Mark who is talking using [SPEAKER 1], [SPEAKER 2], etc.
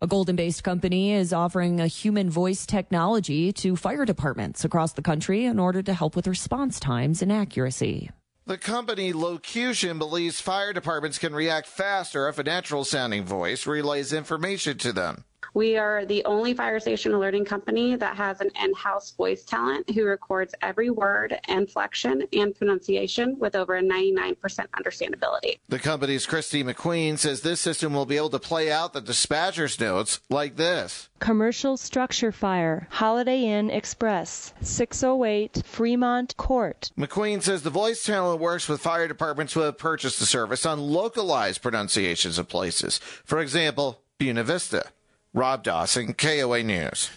[SPEAKER 1] A Golden-based company is offering a human voice technology to fire departments across the country in order to help with response times and accuracy.
[SPEAKER 2] The company Locution believes fire departments can react faster if a natural-sounding voice relays information to them.
[SPEAKER 3] We are the only fire station alerting company that has an in-house voice talent who records every word, inflection, and pronunciation with over a 99% understandability.
[SPEAKER 2] The company's Christy McQueen says this system will be able to play out the dispatcher's notes like this.
[SPEAKER 4] Commercial structure fire, Holiday Inn Express, 608 Fremont Court.
[SPEAKER 2] McQueen says the voice talent works with fire departments who have purchased the service on localized pronunciations of places. For example, Buena Vista. Rob Dawson, KOA News.